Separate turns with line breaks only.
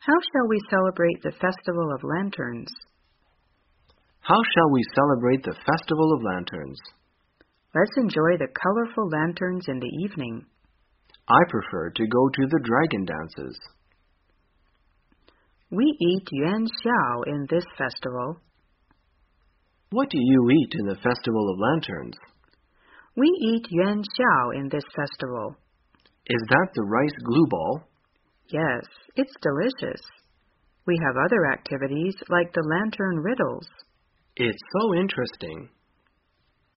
How shall we celebrate the Festival of Lanterns?
How shall we celebrate the Festival of Lanterns?
Let's enjoy the colorful lanterns in the evening.
I prefer to go to the dragon dances.
We eat yuan xiao in this festival.
What do you eat in the Festival of Lanterns?
We eat yuan xiao in this festival.
Is that the rice glue ball?
Yes, it's delicious. We have other activities like the lantern riddles.
It's so interesting.